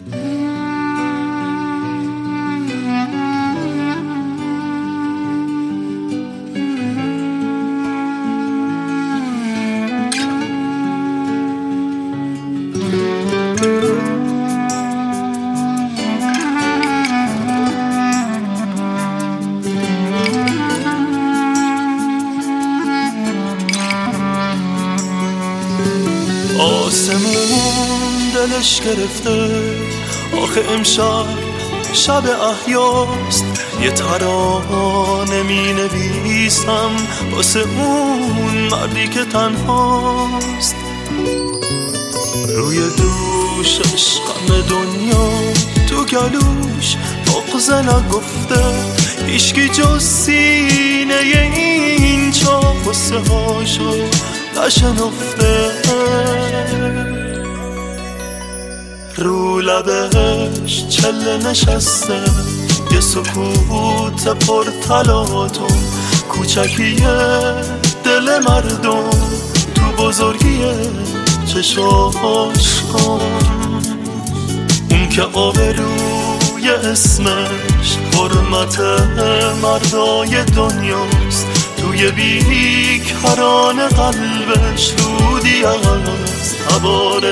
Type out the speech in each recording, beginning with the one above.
آسمون دلش گرفته، آخه امشب شب احیاست. یه ترانه می نویسم واسه اون مردی که تنهاست. روی دوشش غم دنیا، تو گلوش بغض نگفته، هیچکی جز سینه این چاه غصه هاشو نشنفته. رو لبش چله نشسته، یه سکوت پر تلاطم، کوچکیه دل مردم تو بزرگی چشاش کن. اون که آبروی اسمش حرمت مردای دنیاست، توی بیکران قلبش رودی از تبار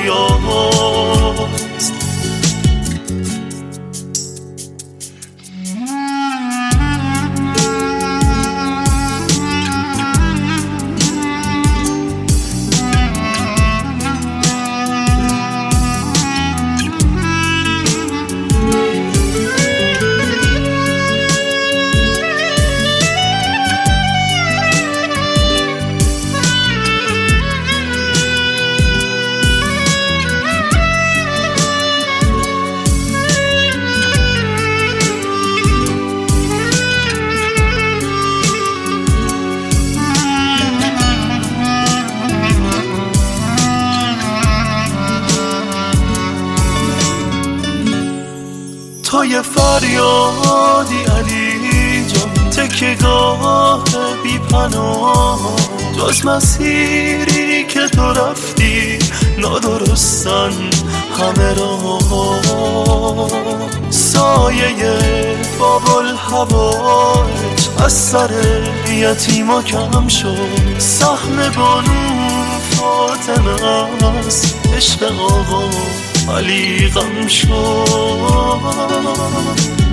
دریاست. تو یه فریادی علی جان، تکیه‌گاه بی پناه، جز مسیری که تو رفتی نادرستن همه راه. سایه بابل هوایت از سر یتیما کم شد، سهم بانو فاطمه از عشق آقا علی غم شد.